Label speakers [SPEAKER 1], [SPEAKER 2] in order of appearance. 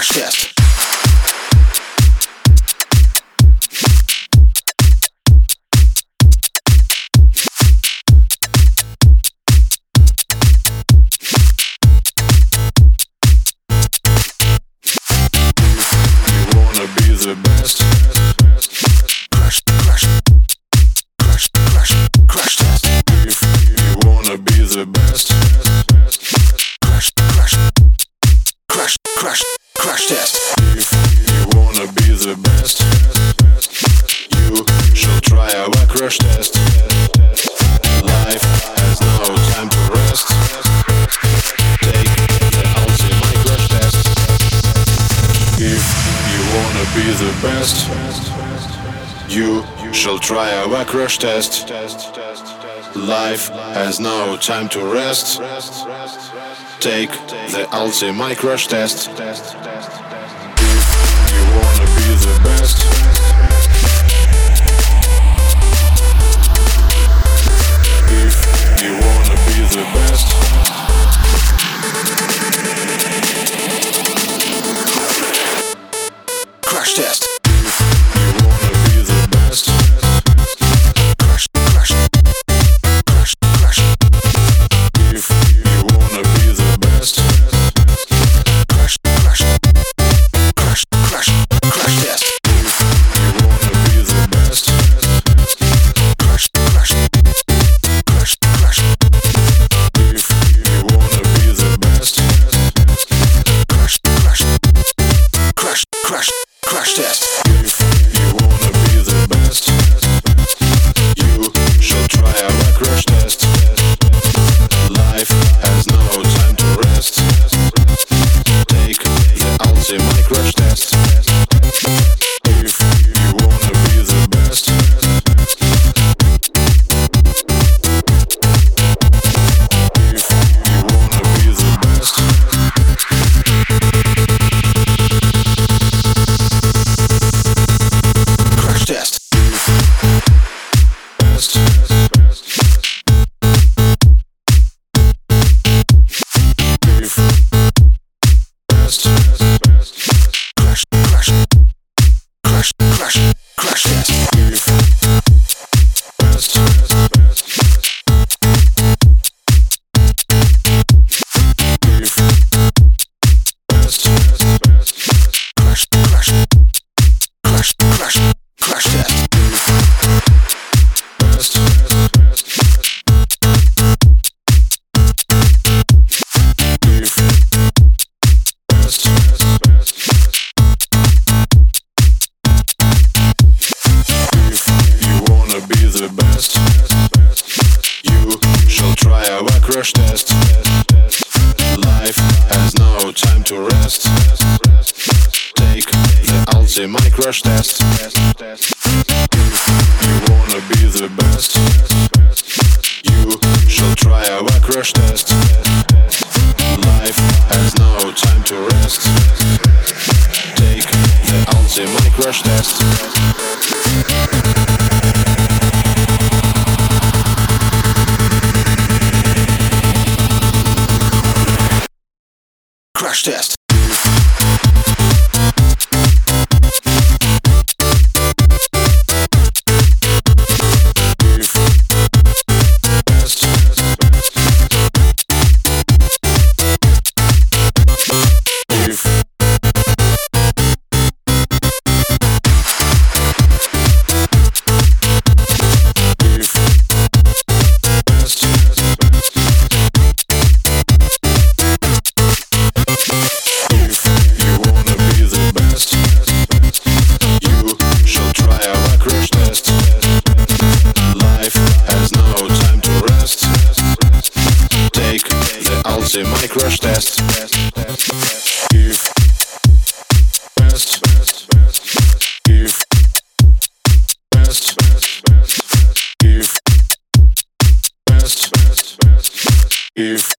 [SPEAKER 1] Crash test.
[SPEAKER 2] You wanna be the best.
[SPEAKER 1] Crash, crash, crash, crash, crash test.
[SPEAKER 2] If you wanna be the best.
[SPEAKER 1] Crash, crash, crash, crash, crash test.
[SPEAKER 2] If you wanna be the best, you shall try our crash test. Life has no time to rest. Take the ultimate crash test. If you wanna be the best, you shall try our crash test. Life has no time to rest. Take the ultimate crash test. If you wanna be the best, if you wanna be the best,
[SPEAKER 1] Crash test.
[SPEAKER 2] you wanna be the best,
[SPEAKER 1] Crash, crash, crash, crash,
[SPEAKER 2] if you wanna be the best,
[SPEAKER 1] crash, crash, crash, crash, crash test.
[SPEAKER 2] you wanna be the best,
[SPEAKER 1] Crash, crash, crash, crash,
[SPEAKER 2] if you wanna be the best,
[SPEAKER 1] crash, crash, crash, crash, crash test.
[SPEAKER 2] if you wanna be the best, you shall try our crash test. Life has no time to rest. Take the ultimate crash test. If you wanna be the best, if you wanna be the best,
[SPEAKER 1] Crash test.
[SPEAKER 2] best, if best,
[SPEAKER 1] Crash, crash, crash, crash, crash test.
[SPEAKER 2] if best, if best,
[SPEAKER 1] Crash, crash, crash, crash, crash test.
[SPEAKER 2] best, if best, if you wanna be the best, you shall try our crash test. Life has no time to rest. Take the ultimate crash test. You wanna be the best, you shall try our crash test. Life has no time to rest. Take the ultimate crash test.
[SPEAKER 1] Crash test.
[SPEAKER 2] If best, if if best, if you wanna be the best, you shall try our crash test. Life has no time to rest. Take the ultimate crash test. If best, if best, if best, if